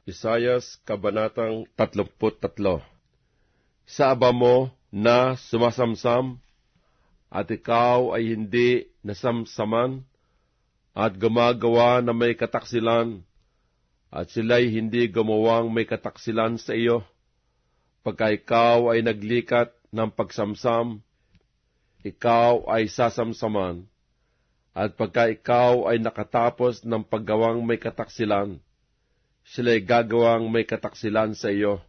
Isayas, Kabanatang 33. Sa aba mo na sumasamsam, at ikaw ay hindi nasamsaman, at gumagawa na may kataksilan, at sila'y hindi gumawang may kataksilan sa iyo. Pagka ikaw ay naglikat ng pagsamsam, ikaw ay sasamsaman, at pagka ikaw ay nakatapos ng paggawang may kataksilan, sila'y gagawang may kataksilan sa iyo.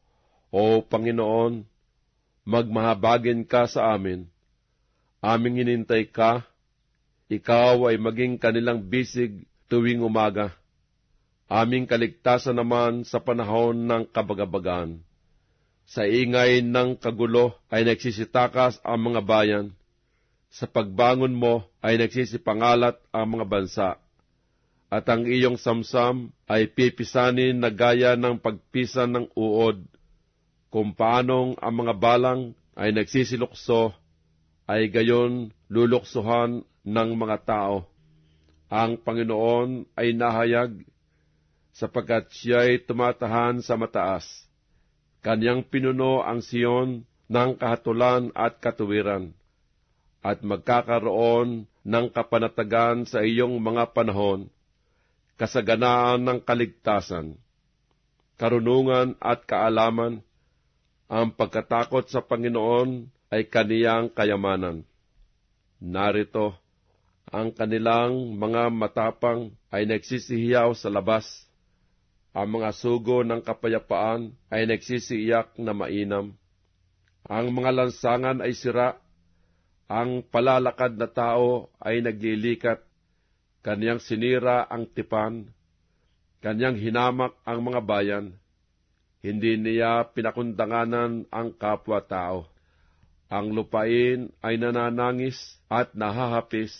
O Panginoon, magmahabagin ka sa amin. Aming hinintay ka, ikaw ay maging kanilang bisig tuwing umaga. Aming kaligtasan naman sa panahon ng kabagabagan. Sa ingay ng kagulo ay nagsisitakas ang mga bayan. Sa pagbangon mo ay nagsisipangalat ang mga bansa. At ang iyong samsam ay pipisanin na gaya ng pagpisan ng uod. Kung paanong ang mga balang ay nagsisilukso, ay gayon luluksuhan ng mga tao. Ang Panginoon ay nahayag, sapagkat siya'y tumatahan sa mataas. Kanyang pinuno ang Siyon ng kahatulan at katuwiran, at magkakaroon ng kapanatagan sa iyong mga panahon, kasaganaan ng kaligtasan, karunungan at kaalaman. Ang pagkatakot sa Panginoon ay kaniyang kayamanan. Narito, ang kanilang mga matapang ay nagsisihiyaw sa labas. Ang mga sugo ng kapayapaan ay nagsisiiyak na mainam. Ang mga lansangan ay sira. Ang palalakad na tao ay naglilikat. Kaniyang sinira ang tipan, kaniyang hinamak ang mga bayan. Hindi niya pinakundanganan ang kapwa-tao. Ang lupain ay nananangis at nahahapis.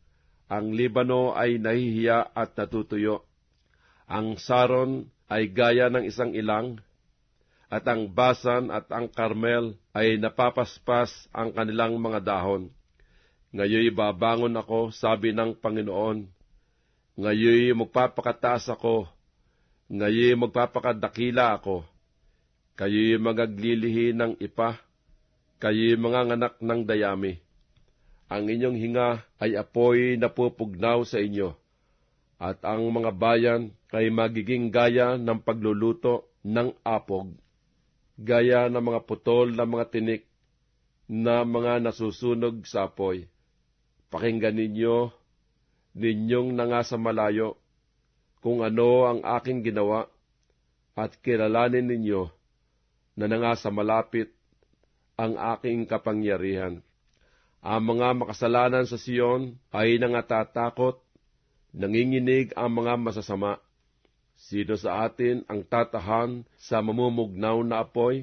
Ang Libano ay nahihiya at natutuyo. Ang Saron ay gaya ng isang ilang, at ang Basan at ang Carmel ay napapaspas ang kanilang mga dahon. Ngayoy babangon ako, sabi ng Panginoon. Ngayoy magpapakataas ako. Ngayoy magpapakadakila ako. Kayo'y magaglilihi ng ipa. Kayo'y mga nganak ng dayami. Ang inyong hinga ay apoy na pupugnaw sa inyo. At ang mga bayan ay magiging gaya ng pagluluto ng apog. Gaya ng mga putol na mga tinik na mga nasusunog sa apoy. Pakinggan ninyo, ninyong nangasa malayo, kung ano ang aking ginawa, at kilalanin ninyo na nangasa malapit ang aking kapangyarihan. Ang mga makasalanan sa Siyon ay nangatatakot, nanginginig ang mga masasama. Sino sa atin ang tatahan sa mamumugnaw na apoy?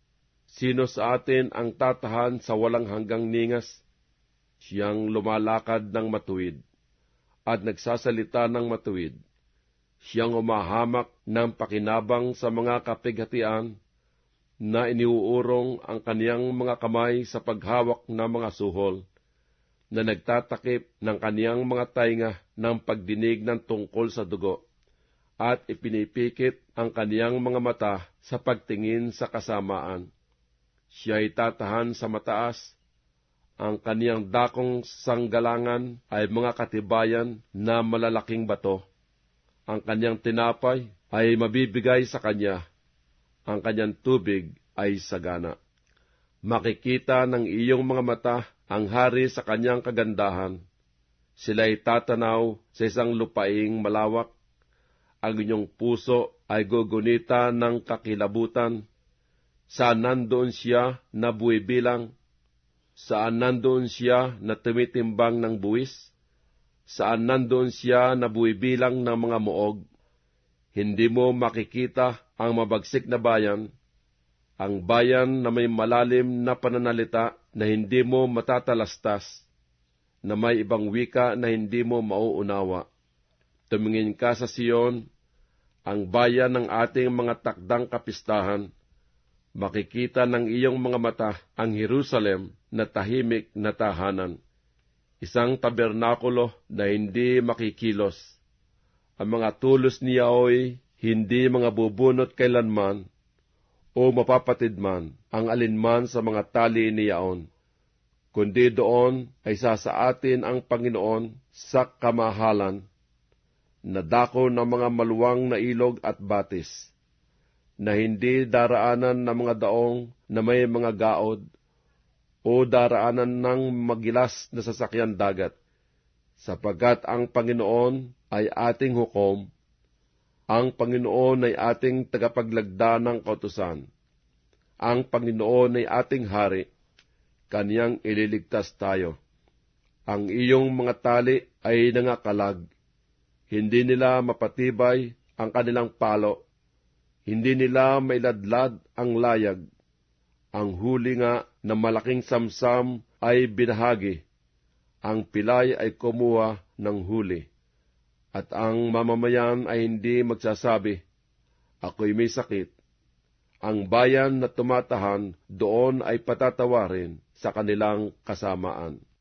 Sino sa atin ang tatahan sa walang hanggang ningas? Siyang lumalakad ng matuwid at nagsasalita ng matuwid. Siyang umahamak ng pakinabang sa mga kapighatian na iniuurong ang kaniyang mga kamay sa paghawak ng mga suhol, na nagtatakip ng kaniyang mga tainga ng pagdinig ng tungkol sa dugo, at ipinipikit ang kaniyang mga mata sa pagtingin sa kasamaan. Siya'y tatahan sa mataas. Ang kaniyang dakong sanggalangan ay mga katibayan na malalaking bato. Ang kaniyang tinapay ay mabibigay sa kanya. Ang kaniyang tubig ay sagana. Makikita ng iyong mga mata ang hari sa kaniyang kagandahan. Sila'y tatanaw sa isang lupaing malawak. Ang inyong puso ay gugunita ng kakilabutan. Saan nandoon siya na buwibilang? Saan nandoon siya na tumitimbang ng buwis? Saan nandoon siya na buwibilang ng mga muog? Hindi mo makikita ang mabagsik na bayan, ang bayan na may malalim na pananalita na hindi mo matatalastas, na may ibang wika na hindi mo mauunawa. Tumingin ka sa Siyon, ang bayan ng ating mga takdang kapistahan. Makikita ng iyong mga mata ang Jerusalem na tahimik na tahanan, isang tabernakulo na hindi makikilos. Ang mga tulos niya ay hindi mga bubunot kailanman o mapapatid man ang alinman sa mga tali niyaon, kundi doon ay sasaatin ang Panginoon sa kamahalan, na dako ng mga maluwang na ilog at batis, na hindi daraanan ng mga daong na may mga gaod, o daraanan ng magilas na sasakyan dagat, sapagkat ang Panginoon ay ating hukom, ang Panginoon ay ating tagapaglagda ng kautusan, ang Panginoon ay ating hari, kaniyang ililigtas tayo. Ang iyong mga tali ay nangakalag, hindi nila mapatibay ang kanilang palo, hindi nila mailadlad ang layag. Ang huli nga na malaking samsam ay binahagi, ang pilay ay kumuha ng huli, at ang mamamayan ay hindi magsasabi, ako'y may sakit. Ang bayan na tumatahan doon ay patatawarin sa kanilang kasamaan.